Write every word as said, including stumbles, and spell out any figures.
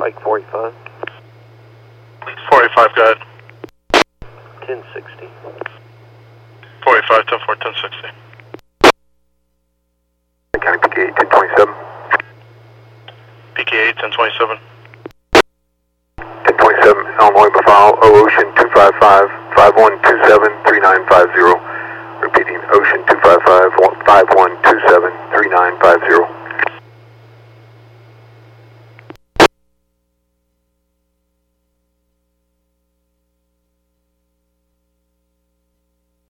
Mike forty-five. forty-five, go ahead. ten sixty. forty-five, ten four, ten sixty. County P K eight, ten twenty-seven. P K eight, ten twenty-seven. ten twenty-seven, Illinois Buffalo, O Ocean two five five, five one two seven, three nine five zero. Repeating, Ocean two five five, five one two seven, three nine five zero.